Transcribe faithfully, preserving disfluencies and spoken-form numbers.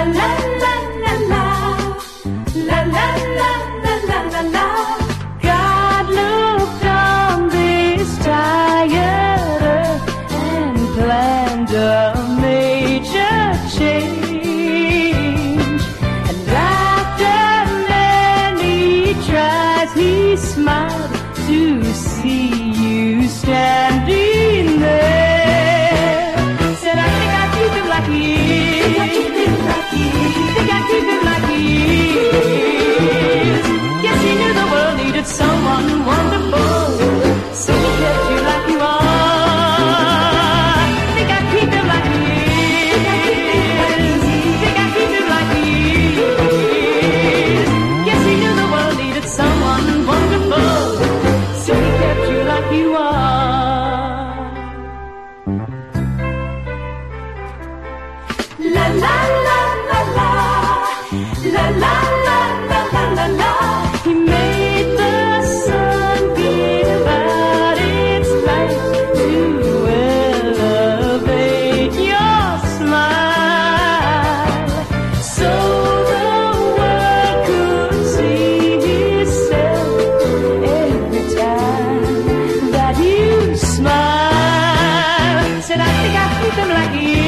la la la la, la la la la la la la. God looked on this tired earth and planned a major change. And after many tries, he smiled to see you standing there. Said, I think I keep him like he is. Think I keep him like he is. Think I keep him like he is. Yes, he knew the world needed someone wonderful, so he kept you like you are. Think I keep him like he is. Think I keep him like he is. Yes, he knew the world needed someone wonderful, so he kept you like you are. La la la la la, la la la la la la la. He made the sun give out its light to elevate your smile, so the world could see himself every time that you smile. Said, I think I keep him like he is.